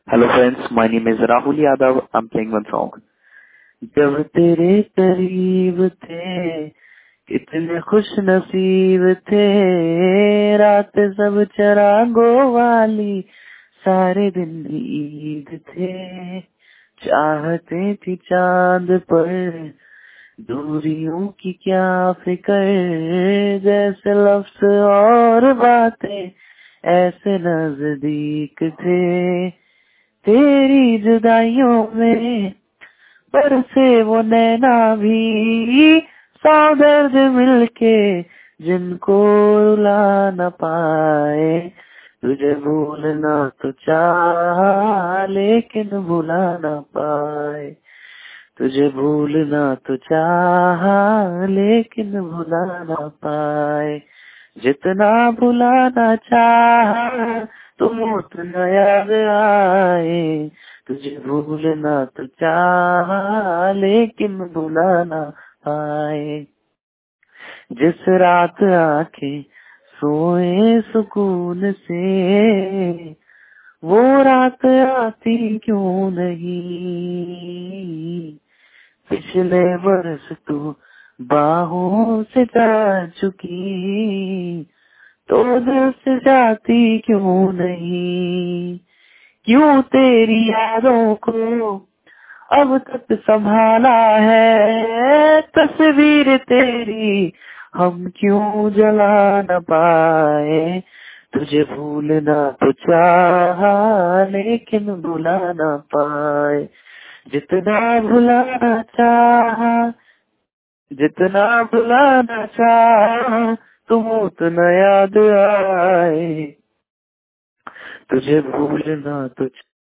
Hello friends, my name is Rahul Yadav. I'm playing one song. जब तेरे करीब थे कितने खुश नसीब थे, रात सब चरागों वाली सारे दिन ईद थे। चाहते थी चांद पर दूरियों की क्या फिक्र, जैसे लफ्ज और बातें ऐसे नजदीक थे। तेरी जुदाइयों में बरसे वो नैना भी, सौ दर्द मिलके जिनको रुला न पाए। तुझे भूलना तो चाहा लेकिन भुला न पाए। तुझे भूलना तो चाहा लेकिन भुला न पाए। जितना भुलाना चाहा तुम उतना याद आए। तुझे भूलना तो चाहा लेकिन भुला ना पाए। जिस रात आके सोए सुकून से, वो रात आती क्यों नहीं। पिछले बरस तू बाहों से जा चुकी, तो दिल से जाती क्यों नहीं। क्यों तेरी यादों को अब तक संभाला है, तस्वीर तेरी हम क्यों जला न पाए। तुझे भूलना तो चाहा लेकिन भुला न पाए। जितना भुलाना चाहा, जितना भुलाना चाहा तुम उतना याद आए। तुझे भूलना तो